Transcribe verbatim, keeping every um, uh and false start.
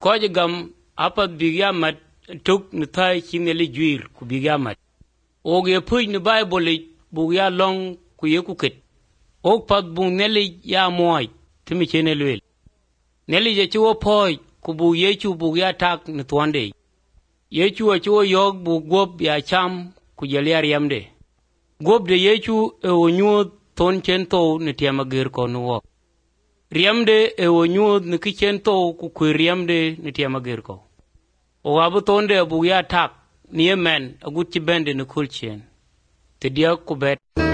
ko gam apat bigya mat tuk ni thai chineli juir ku bigya mat o ge puj ni bible bu ya long ku ye ku ket o pat bu neli ya moy timi chene lwel neli je chuo poi ku bu ye chu bu ya tak ni twande ye chu chuo yog bu gob ya cham ku jelia riamde gob de ye chu e onyu ton chento ni tiama ger ko no riamde e onyu ni kichento ku ku riamde ni tiama ger ko o abu tonde bu ya tak ni men agut ci bende ni kulchen te dia ku bet